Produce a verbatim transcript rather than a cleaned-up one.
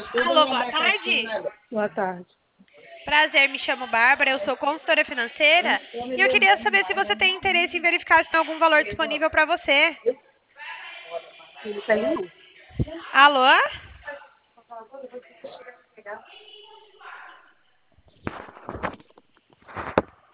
Alô, boa tarde. Boa tarde. Prazer, me chamo Bárbara, eu sou consultora financeira e eu queria saber se você tem interesse em verificar se tem algum valor disponível para você. Não tem não. Alô?